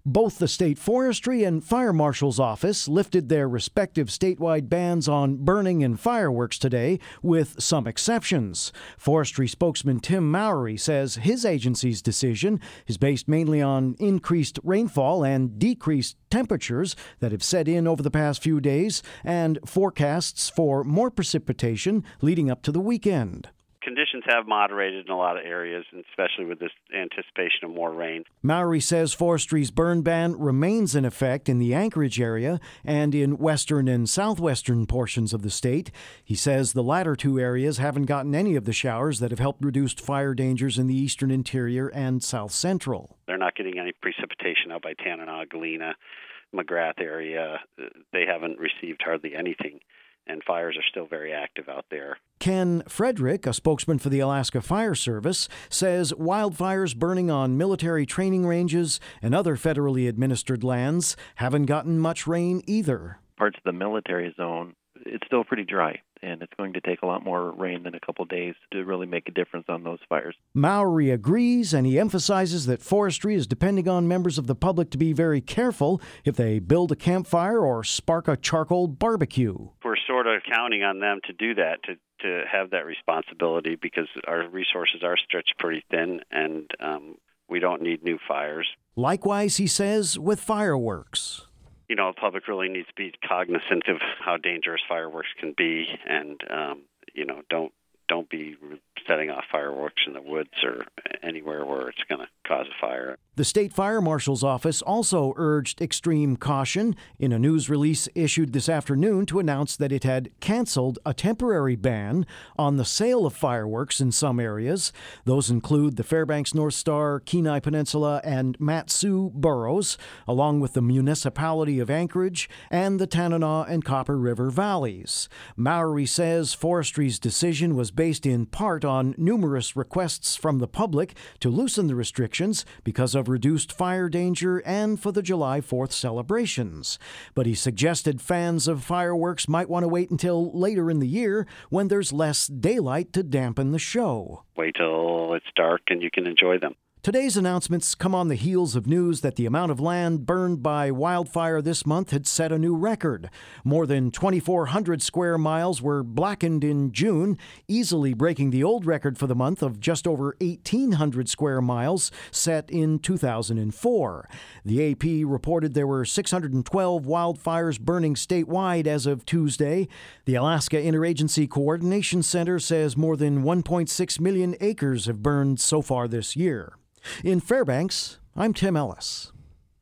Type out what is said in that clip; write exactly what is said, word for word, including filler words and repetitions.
Both the State Forestry and Fire Marshal's Office lifted their respective statewide bans on burning and fireworks today, with some exceptions. Forestry spokesman Tim Mowry says his agency's decision is based mainly on increased rainfall and decreased temperatures that have set in over the past few days and forecasts for more precipitation leading up to the weekend. Conditions have moderated in a lot of areas, and especially with this anticipation of more rain. Mowry says forestry's burn ban remains in effect in the Anchorage area and in western and southwestern portions of the state. He says the latter two areas haven't gotten any of the showers that have helped reduce fire dangers in the eastern interior and south central. They're not getting any precipitation out by Tanana, Galena, McGrath area. They haven't received hardly anything, and fires are still very active out there. Ken Frederick, a spokesman for the Alaska Fire Service, says wildfires burning on military training ranges and other federally administered lands haven't gotten much rain either. Parts of the military zone, it's still pretty dry, and it's going to take a lot more rain than a couple of days to really make a difference on those fires. Mowry agrees, and he emphasizes that forestry is depending on members of the public to be very careful if they build a campfire or spark a charcoal barbecue. We're sort of counting on them to do that, to, to have that responsibility, because our resources are stretched pretty thin, and um, we don't need new fires. Likewise, he says, with fireworks. You know, the public really needs to be cognizant of how dangerous fireworks can be, and um, you know, don't don't be setting off fireworks in the woods or anywhere where it's going to cause a fire. The State Fire Marshal's Office also urged extreme caution in a news release issued this afternoon to announce that it had canceled a temporary ban on the sale of fireworks in some areas. Those include the Fairbanks North Star, Kenai Peninsula, and Mat-Su boroughs, along with the municipality of Anchorage and the Tanana and Copper River valleys. Mowry says forestry's decision was based in part on numerous requests from the public to loosen the restrictions because of reduced fire danger and for the July fourth celebrations. But he suggested fans of fireworks might want to wait until later in the year when there's less daylight to dampen the show. Wait till it's dark and you can enjoy them. Today's announcements come on the heels of news that the amount of land burned by wildfire this month had set a new record. More than twenty-four hundred square miles were blackened in June, easily breaking the old record for the month of just over eighteen hundred square miles set in two thousand four. The A P reported there were six hundred twelve wildfires burning statewide as of Tuesday. The Alaska Interagency Coordination Center says more than one point six million acres have burned so far this year. In Fairbanks, I'm Tim Ellis.